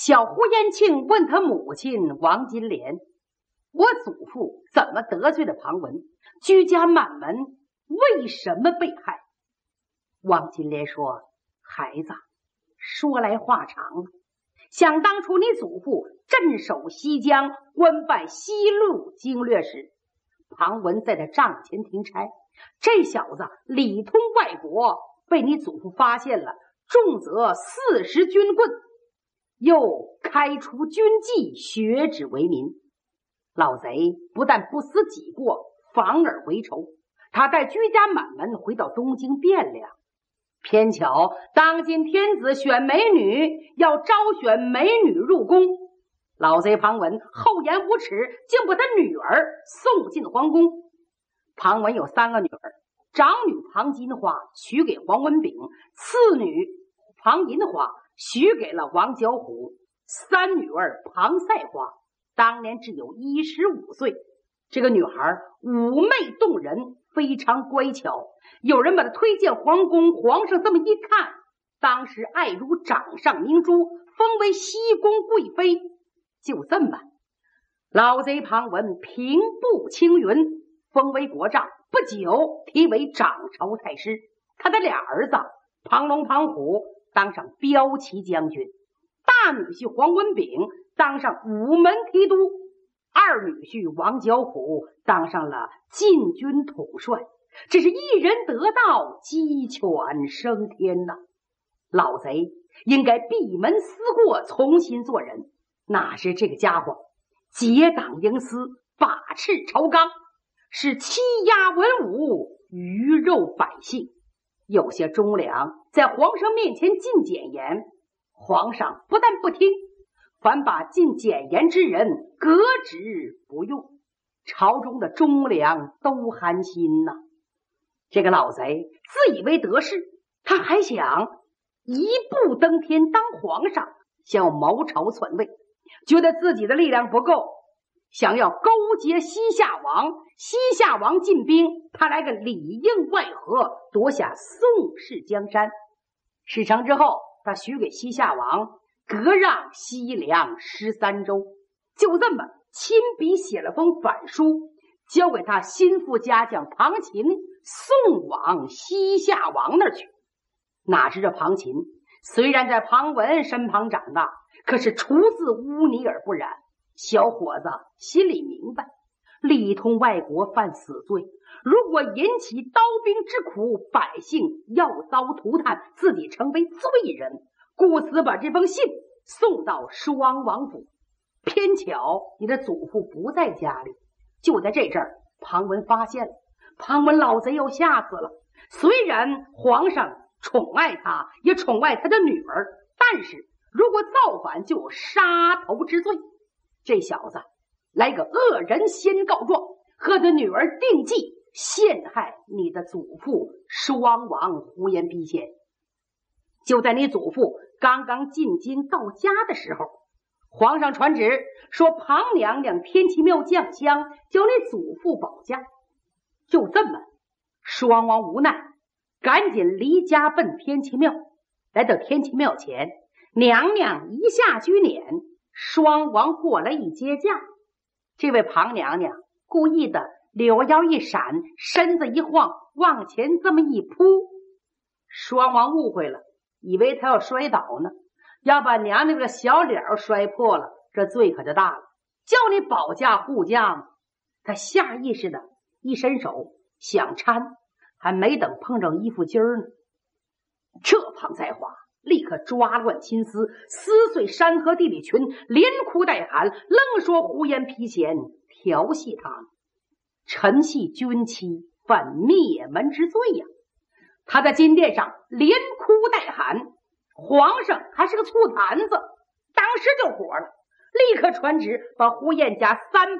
小胡延庆问他母亲王金莲：我祖父怎么得罪了庞文？居家满门，为什么被害？王金莲说：孩子，说来话长了。想当初你祖父镇守西江，官拜西路经略使，庞文在他帐前停差，这小子里通外国，被你祖父发现了，重则40军棍，又开除军纪，学止为民。老贼不但不思己过，反而为仇。他带居家满门回到东京汴梁，偏巧当今天子选美女，要招选美女入宫。老贼庞文厚颜无耻，竟把他女儿送进皇宫。庞文有3个女儿，长女庞金花许给黄文炳，次女庞银花许给了王小虎，三女儿庞赛花当年只有15岁。这个女孩妩媚动人，非常乖巧，有人把她推荐皇宫，皇上这么一看，当时爱如掌上明珠，封为西宫贵妃。就这么，老贼庞文平步青云，封为国丈，不久提为掌朝太师。他的俩儿子庞龙、庞虎当上骠骑将军，大女婿黄文炳当上午门提督，二女婿王小虎当上了禁军统帅。这是一人得道，鸡犬升天呐！老贼应该闭门思过，重新做人。哪知这个家伙结党营私，把持朝纲，是欺压文武，鱼肉百姓。有些忠良在皇上面前进谏言，皇上不但不听，反把进谏言之人革职不用。朝中的忠良都寒心呐。这个老贼自以为得势，他还想一步登天当皇上，想要谋朝篡位，觉得自己的力量不够，想要勾结西夏王，西夏王进兵，他来个里应外合，夺下宋氏江山。事成之后，他许给西夏王割让西凉13州，就这么亲笔写了封反书，交给他心腹家将庞秦，送往西夏王那儿去。哪知这庞秦虽然在庞文身旁长大，可是出自污泥而不染。小伙子心里明白，里通外国犯死罪，如果引起刀兵之苦，百姓要遭涂炭，自己成为罪人，故此把这封信送到双王府。偏巧你的祖父不在家里，就在这阵儿，庞文发现了。庞文老贼又吓死了。虽然皇上宠爱他，也宠爱他的女儿，但是如果造反就有杀头之罪。这小子来个恶人先告状，和他女儿定计，陷害你的祖父双王胡延丕先。就在你祖父刚刚进京到家的时候，皇上传旨说庞娘娘天齐庙降香，叫你祖父保驾。就这么，双王无奈，赶紧离家奔天齐庙。来到天齐庙前，娘娘一下居撵，双王过来一接驾。这位庞娘娘故意的柳腰一闪，身子一晃，往前这么一扑。双王误会了，以为他要摔倒呢，要把娘娘这个小脸摔破了，这罪可就大了。叫你保驾护驾，他下意识的一伸手想搀，还没等碰着衣服襟儿呢，这庞才华立刻抓乱心思，撕碎山河地理群，连哭带喊，愣说胡延丕贤调戏他，臣系军妻，犯灭门之罪呀！他在金殿上连哭带喊，皇上还是个醋坛子，当时就火了，立刻传旨把胡延家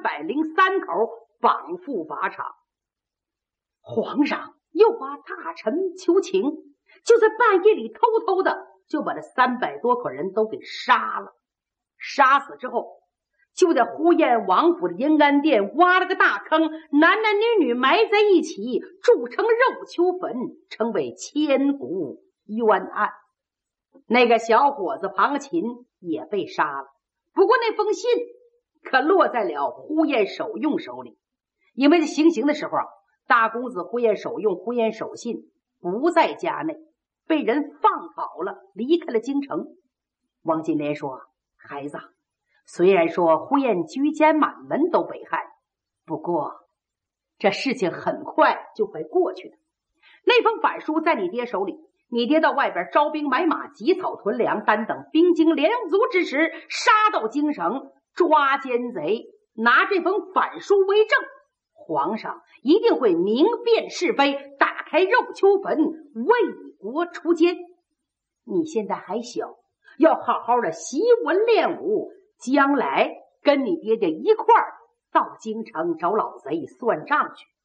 303口绑赴法场。皇上又把大臣求情，就在半夜里偷偷的就把这300多口人都给杀了。杀死之后，就在呼延王府的银安殿挖了个大坑，男男女女埋在一起，筑成肉丘坟，成为千古冤案。 那个小伙子庞秦也被杀了。不过那封信可落在了呼延守用手里，因为在行刑的时候大公子呼延守用、呼延守信不在家内，被人放跑了，离开了京城。王金莲说：“孩子，虽然说呼延居间满门都被害，不过这事情很快就会过去的。那封反书在你爹手里，你爹到外边招兵买马，集草屯粮，单等兵精粮足之时，杀到京城抓奸贼，拿这封反书为证，皇上一定会明辨是非，打开肉丘坟，为国除奸。你现在还小，要好好的习文练武，将来跟你爹爹一块儿到京城找老贼算账去。”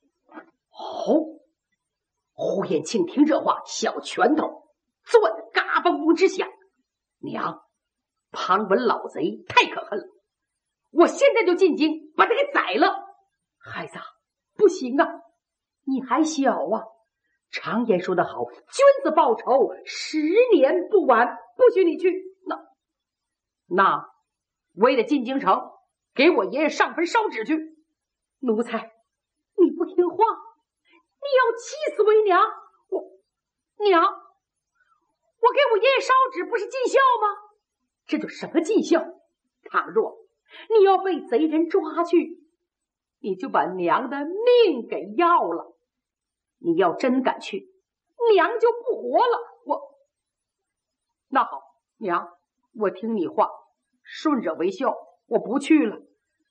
呼延庆听这话，小拳头攥得嘎嘣嘣直响。娘，庞文老贼太可恨了，我现在就进京把他给宰了。孩子，不行啊，你还小啊。常言说得好，君子报仇10年不晚，不许你去。那我也得进京城，给我爷爷上坟烧纸去。奴才，你不听话，你要气死为娘！娘，我给我爷爷烧纸不是尽孝吗？这就什么尽孝？倘若你要被贼人抓去，你就把娘的命给要了。你要真敢去，娘就不活了。那好，娘，我听你话，顺者为孝，我不去了。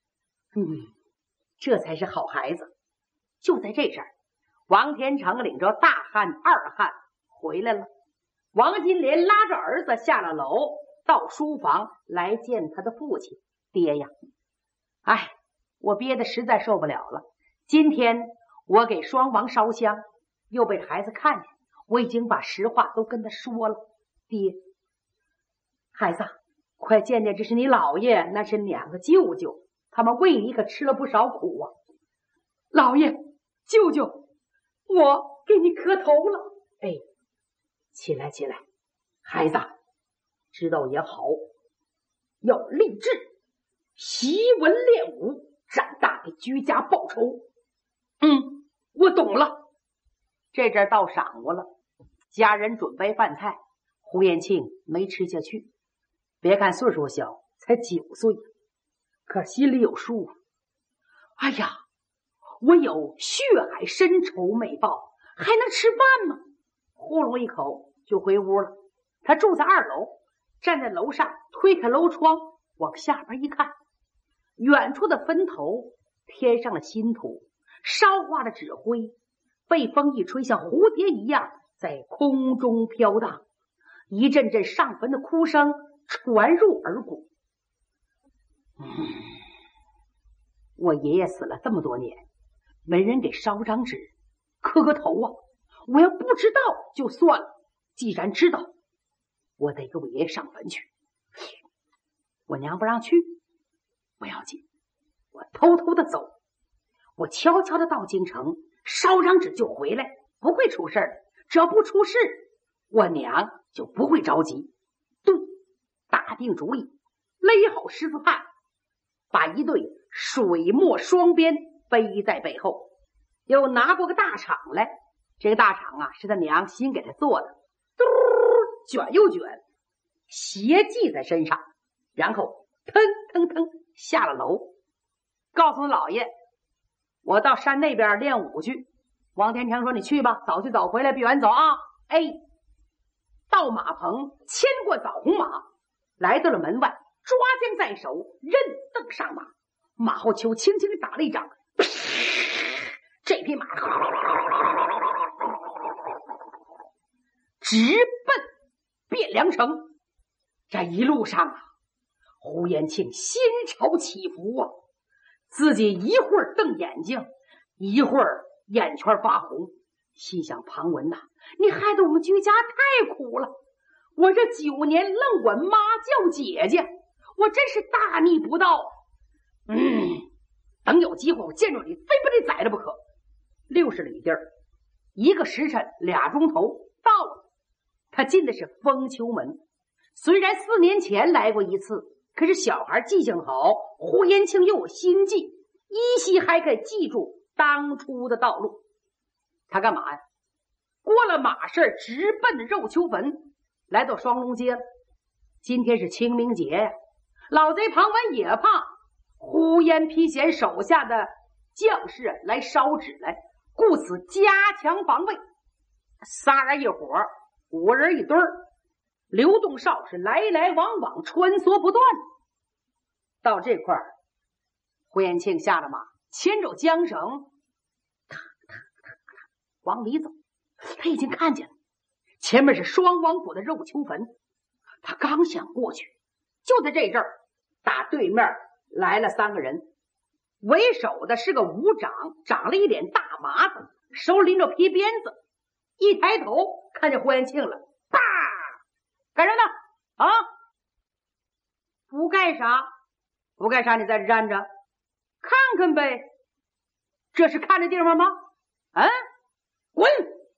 这才是好孩子。就在这阵儿，王天成领着大汉、二汉回来了。王金莲拉着儿子下了楼，到书房来见他的父亲。爹呀，我憋得实在受不了了。今天我给双王烧香，又被孩子看见，我已经把实话都跟他说了。爹，孩子，快见见，这是你姥爷，那是2个舅舅，他们为你可吃了不少苦啊。姥爷，舅舅，我给你磕头了。起来起来，孩子，知道也好，要立志习文练武，长大给居家报仇。我懂了。这阵到晌午了，家人准备饭菜，呼延庆没吃下去。别看岁数小，才9岁，可心里有数。我有血海深仇没报，还能吃饭吗？呼噜一口就回屋了。他住在2楼，站在楼上推开楼窗往下边一看，远处的坟头添上了新土，烧化的纸灰被风一吹，像蝴蝶一样在空中飘荡，一阵阵上坟的哭声传入耳骨。我爷爷死了这么多年，没人给烧张纸磕个头啊！我要不知道就算了，既然知道，我得给我爷爷上坟去。我娘不让去，不要紧，我偷偷的走，我悄悄的到京城烧张纸就回来，不会出事儿。只要不出事，我娘就不会着急。对，打定主意，勒好十字帕，把一对水墨双鞭背在背后，又拿过个大铲来。这个大铲是他娘新给他做的，嘟卷又卷，斜系在身上，然后腾腾腾下了楼，告诉老爷，我到山那边练武去。王天成说：“你去吧，早去早回来，别远走啊。”到马棚牵过枣红马，来到了门外，抓将在手，任蹬上马。马后丘轻轻打了一掌，这匹马直奔汴梁城。这一路上呼延庆心潮起伏啊，自己一会儿瞪眼睛，一会儿眼圈发红，心想：庞文呐，你害得我们居家太苦了，我这9年愣管妈叫姐姐，我真是大逆不道。等有机会我见着你，非不得宰了不可。60里地儿，1个时辰2钟头到了。他进的是封丘门， 虽然4年前来过一次，可是小孩记性好，胡延庆又有心计，依稀还可以记住当初的道路。他干嘛呀？过了马市，直奔肉丘坟，来到双龙街了。今天是清明节呀，老贼庞文也怕呼延丕贤手下的将士来烧纸来，故此加强防卫。仨人一伙，5人一堆儿，流动哨是来来往往，穿梭不断。到这块儿，胡延庆下了马，牵着缰绳，往里走。他已经看见了，前面是双王府的肉丘坟。他刚想过去，就在这阵儿，打对面来了3个人，为首的是个武长，长了一脸大麻子，手拎着皮鞭子，一抬头看见胡延庆了，啪！干啥呢？啊？不干啥？不干啥？你在这站着看看呗。这是看的地方吗？啊？滚！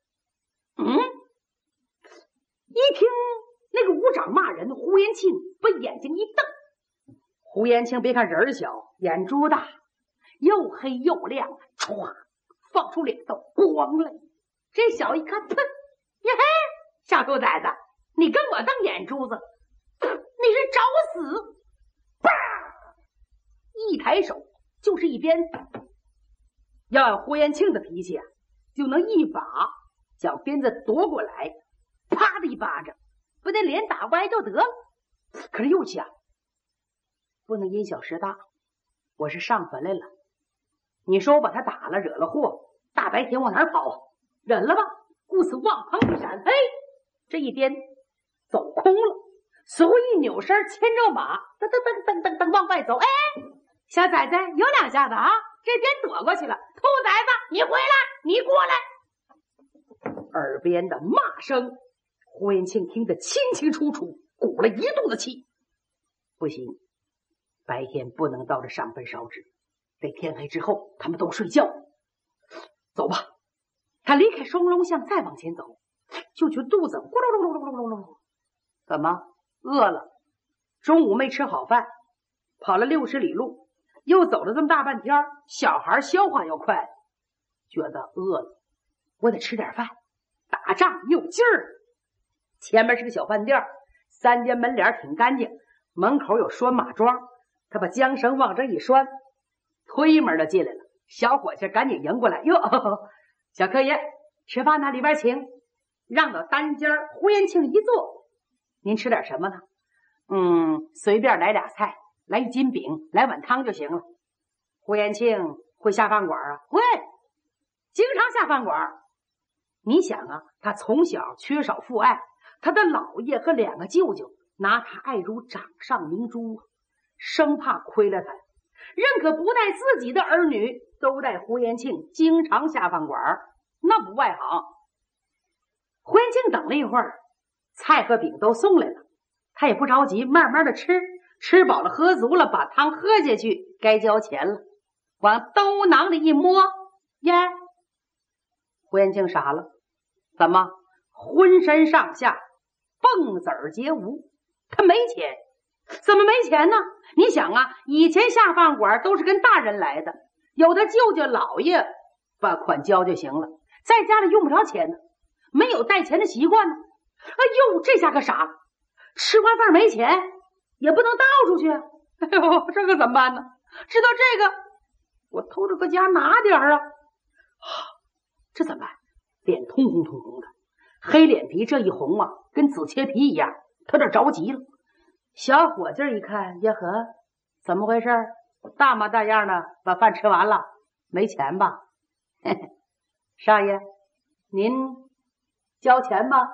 一听那个武长骂人，胡延庆把眼睛一瞪。胡延庆别看人小，眼珠大，又黑又亮，歘，放出2道光来。这小一看，喷，呀嘿，小兔崽子，你跟我瞪眼珠子，你是找死！啪！一抬手就是一鞭子。要按胡延庆的脾气啊，就能一把将鞭子夺过来，啪的一巴掌，把那脸打歪就得了。可是又想，不能因小失大，我是上坟来了，你说我把他打了，惹了祸，大白天往哪儿跑？忍了吧，故此往旁一闪，嘿，这一鞭走空了。随后一扭身，牵着马，噔噔噔噔噔噔往外走。哎，小崽子有2下子啊，这边躲过去了。兔崽子，你回来，你过来！耳边的骂声，胡延庆听得清清楚楚，鼓了一肚子气。不行，白天不能到这上坟烧纸，得天黑之后他们都睡觉。走吧。他离开双龙巷，再往前走，就觉肚子咕噜噜噜噜噜噜噜。怎么饿了？中午没吃好饭，跑了60里路，又走了这么大半天，小孩消化又快，觉得饿了，我得吃点饭，打仗有劲儿。前面是个小饭店，3间门脸挺干净，门口有拴马桩，他把缰绳往这一拴，推门就进来了。小伙计赶紧迎过来，哟，小客爷，吃饭呢，里边请。让到单间，胡延庆一坐，您吃点什么呢？随便来2菜，来1斤饼，来碗汤就行了。胡延庆会下饭馆啊？会，经常下饭馆。你想啊，他从小缺少父爱，他的姥爷和2个舅舅拿他爱如掌上明珠，生怕亏了他，认可不带自己的儿女，都带胡延庆经常下饭馆，那不外行。胡延庆等了一会儿，菜和饼都送来了，他也不着急，慢慢的吃，吃饱了喝足了，把汤喝下去，该交钱了，往兜囊里一摸，呀，胡延庆傻了，怎么浑身上下蹦子儿皆无？他没钱。怎么没钱呢？你想啊，以前下饭馆都是跟大人来的，有的舅舅姥爷把款交就行了，在家里用不着钱呢，没有带钱的习惯呢。哎呦，这下可傻了，吃完饭没钱也不能倒出去，哎呦，这可怎么办呢？知道这个，我偷着搁家拿点啊。这怎么办？脸通红通红的，黑脸皮这一红啊，跟紫切皮一样，他这着急了。小伙计一看，呀呵，怎么回事？大模大样的把饭吃完了，没钱吧？嘿嘿，少爷，您交钱吗？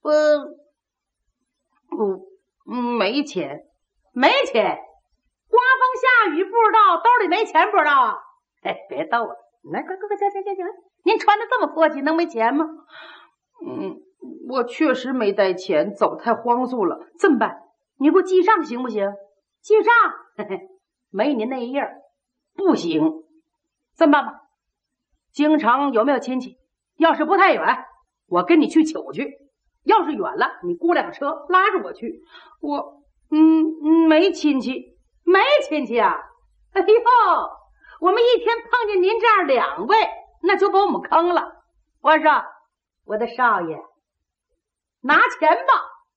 没钱，没钱。刮风下雨不知道，兜里没钱不知道啊？哎，别逗了，来，快，行，您穿的这么破气，能没钱吗？我确实没带钱，走太荒速了。这么办？你给我记账行不行？记账？嘿嘿，没您那一页不行。这么办吧，京城有没有亲戚？要是不太远，我跟你去取去。 要是远了，你雇辆车拉着我去。我没亲戚，没亲戚啊！哎呦，我们一天碰见您这样2位，那就把我们坑了。我说，我的少爷，拿钱吧。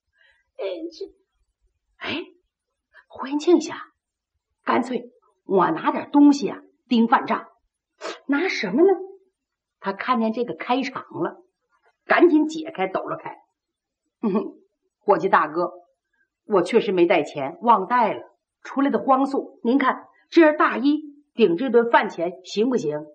胡延庆想，干脆我拿点东西啊盯饭账。拿什么呢？他看见这个开场了，赶紧解开抖了开。伙计大哥，我确实没带钱，忘带了，出来的荒宿。您看这件大衣顶这顿饭钱行不行？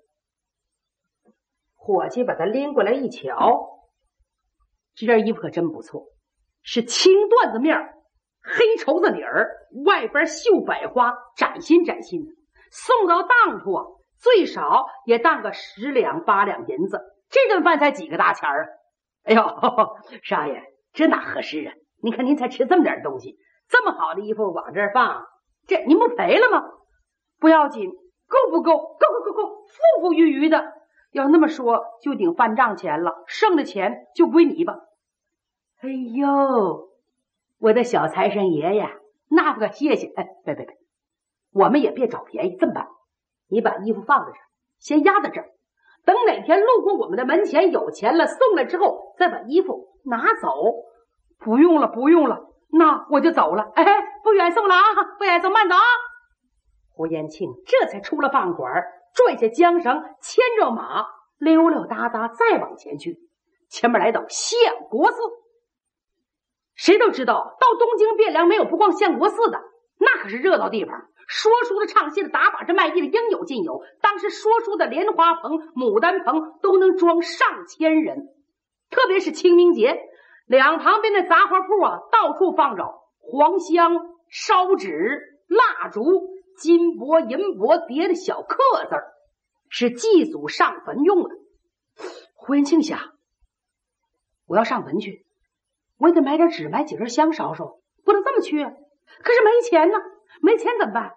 伙计把他拎过来一瞧，这件衣服可真不错，是青缎子面，黑绸子底儿，外边绣百花，崭新崭新的。送到当处啊，最少也当个10两8两银子，这顿饭才几个大钱啊！哎呦，少爷，这哪合适啊？你看您才吃这么点东西，这么好的衣服往这儿放，这您不赔了吗？不要紧，够不够？够，富富裕裕的。要那么说，就顶饭账钱了，剩的钱就归你吧。哎呦，我的小财神爷呀，那不可谢谢。别，我们也别找便宜，这么办，你把衣服放在这儿，先压在这儿，等哪天路过我们的门前有钱了送来之后，再把衣服拿走。不用了，那我就走了。不远送了啊，不远送，慢走啊。胡延庆这才出了饭馆，拽下缰绳，牵着马溜溜达达再往前去。前面来到相国寺，谁都知道到东京汴梁没有不逛相国寺的，那可是热闹地方，说书的唱戏的打把式卖艺的应有尽有，当时说书的莲花棚牡丹棚都能装上千人。特别是清明节，两旁边的杂货铺啊，到处放着黄香、烧纸、蜡烛、金箔银箔叠的小刻字，是祭祖上坟用的。胡延庆想，我要上坟去，我也得买点纸，买几根香烧烧，不能这么去啊。可是没钱呢，没钱怎么办？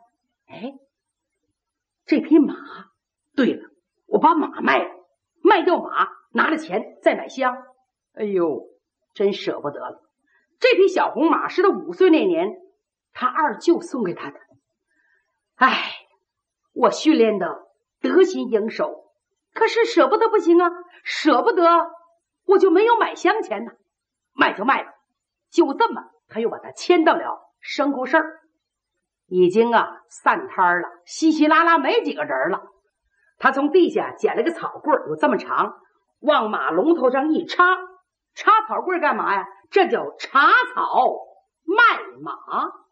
这匹马，对了，我把马卖了，卖掉马，拿了钱再买香。哎呦，真舍不得了。这匹小红马是他5岁那年他二舅送给他的。我训练的得心应手，可是舍不得不行啊，舍不得我就没有买香钱呢。卖就卖吧。就这么，他又把他牵到了牲口市儿，已经散摊了，稀稀拉拉没几个人了。他从地下捡了个草棍，有这么长，往马龙头上一插，插草棍干嘛呀？这叫插草卖马。